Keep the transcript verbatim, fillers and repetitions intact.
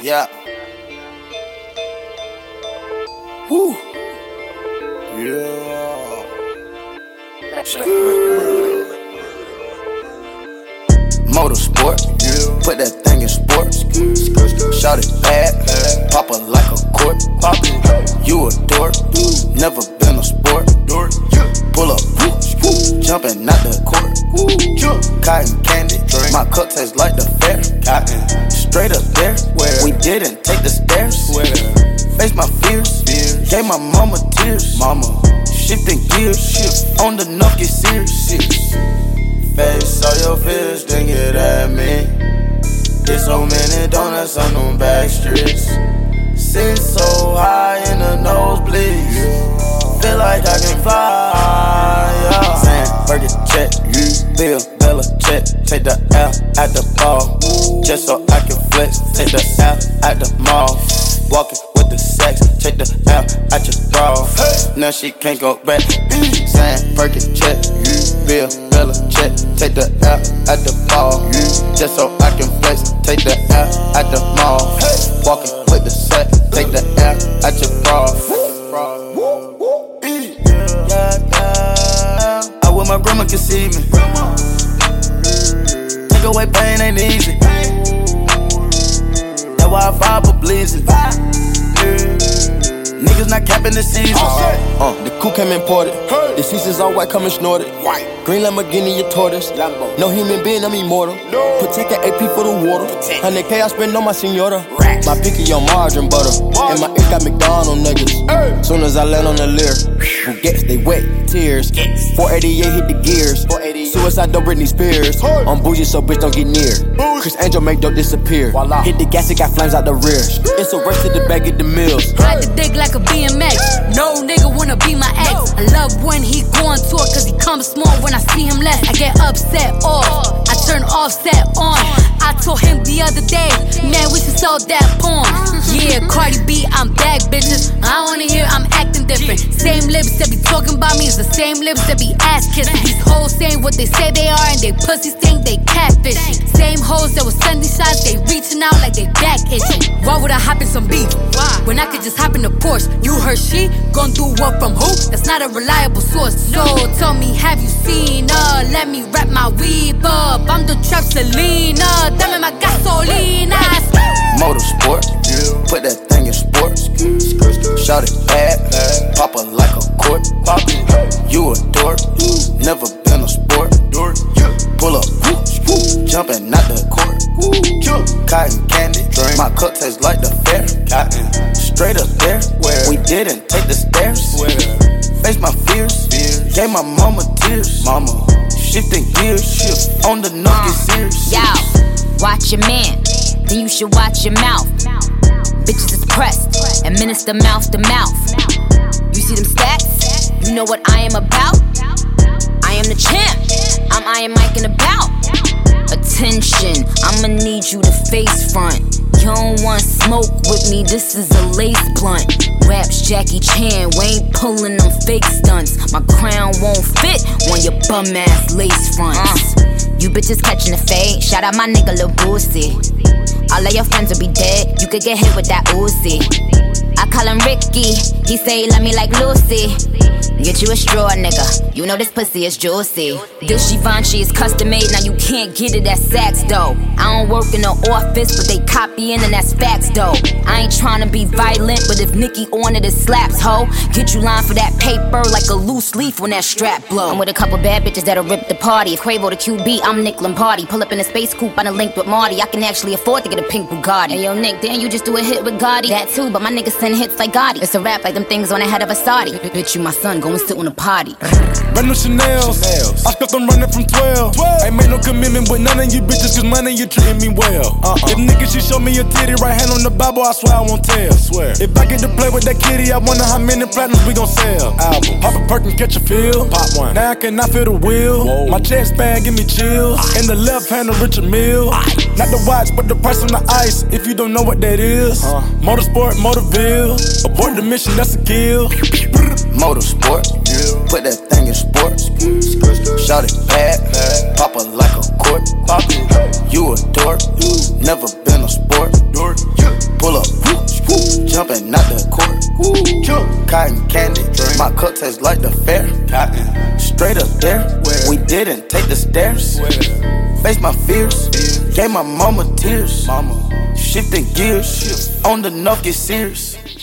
Yeah. Woo. Yeah. Motorsport. Yeah. Put that thing in sports. Shout it bad. Pop it like a court. Pop it. You a dork. Never been a sport. Pull up. Jumping out the court. Cotton candy. My cup tastes like the fair. Cotton. Straight up there. Where we didn't take the stairs. Where face my fears. fears. Gave my mama tears. Mama. Shifting gears. Shift. On the knock, get serious. Face all your fears, then get at me. There's so many donuts on them back streets. Sit so high in the nosebleeds. Feel like I can fly, yeah. Saying, Burger check, Bill, Bella check. Take the L at the ball, just so I can flex. Take the L at the mall, walking with the sex. Take the L at your bra, now she can't go back. Saying, Burger check, Bill, Bella check. Take the L at the ball, just so I can flex. Take the L at the mall, walking with the sex. Take the L at your bra. I wish my grandma could see me. Take away pain ain't easy. That's why I fire for bleeding. Niggas not capping the season. Uh, uh, the coupe came imported. Hey. The seasons all white, coming snorted. White. Green Lamborghini, a tortoise. Lambo. No human being, I'm immortal. No. Protect an A P for the water. one hundred K I spend on my senora. Racks. My pinky on margarine butter. Margin. And my ink got McDonald's niggas. Hey. Soon as I land on the leer, Bugatti, they wet, tears. Yes. four eighty-eight hit the gears. Suicide, don't Britney Spears. Hey. I'm bougie, so bitch don't get near. Bougie. Chris Angel make dope disappear. Voila. Hit the gas, it got flames out the rear. It's a race to the back of the mills. Ride the dick like a B M X. No nigga wanna be my ex. I love when he go on tour, cause he comes small when I see him less. I get upset off, I turn offset on. I told him the other day, man, we should sell that porn. Yeah, Cardi B, I'm back, bitches. I wanna hear I'm acting different. Same lips that be talking about me is the same lips that be ass kissing. These hoes saying what they say they are and they pussies think they catfishing. Same hoes that was sending shots, they reaching out like they back itching. Why would I hop in some beef when I could just hop in a Porsche? You heard she gon' do what from who? That's not a reliable source. So tell me, have you seen her? Let me wrap my weave up. I'm the trap Selena. Dame my gasolina. Motorsport, yeah. Put that thing in sports. Shout it bad, pop it like a court. Pop it. You a dork, never been a sport. Pull up, jumping out the court. Cotton candy, my cup tastes like the fair. Cotton. Straight up there, where we didn't take the stairs. Face my fears, gave my mama tears. Mama, shifting gears, shift on the knock, get serious. Yo, watch your man, then you should watch your mouth. Bitches is pressed, administer mouth to mouth. You see them stats? You know what I am about? I am the champ, I'm Iron Mike and about. Attention, I'ma need you to face front. You don't want smoke with me, this is a lace blunt. Raps Jackie Chan, we ain't pulling them fake stunts. My crown won't fit on your bum ass lace fronts. uh, You bitches catching the fade, shout out my nigga Lil Boosie. All of your friends will be dead, you could get hit with that Uzi. I call him Ricky, he say he love me like Lucy. Get you a straw, nigga. You know this pussy is juicy. This Givenchy is custom made, now you can't get it at Saks, though. I don't work in the office, but they copying and that's facts, though. I ain't tryna be violent, but if Nicki on it, it slaps, ho. Get you line for that paper like a loose leaf when that strap blow. I'm with a couple bad bitches that'll rip the party. If Quavo the Q B, I'm Nick Lombardi. Pull up in a space coupe, I done linked with Marty. I can actually afford to get a pink Bugatti. Hey, yo, Nick, damn, you just do a hit with Gotti. That too, but my niggas send hits like Gotti. It's a rap like them things on the head of a Saudi. Bitch, you my son, go and sit on a potty. Brand new Chanel, I skipped them running from twelve. Ain't made no commitment with none of you bitches, cause money you treating me well. Uh-uh. If niggas, she show me a titty, right hand on the Bible, I swear I won't tell. Swear. If I get to play with that kitty, I wonder how many platinums we gon' sell. Album. Pop a perk and catch a feel. Pop one. Now I cannot feel the wheel. Whoa. My chest bag give me chills. In the left hand of Richard Mille. Not the watch, but the price on the ice. If you don't know what that is. Uh. Motorsport, Motorville. Abort the mission, that's a kill. Motorsport, yeah. Put that thing in sports. Shout it bad, pop it like a court. Pop it. You a dork, never been a sport. cotton candy. My cup tastes like the fair. Cotton. Straight up there. We didn't take the stairs. Face my fears. Gave my mama tears. Mama. Shifting gears. On the nuff, get serious.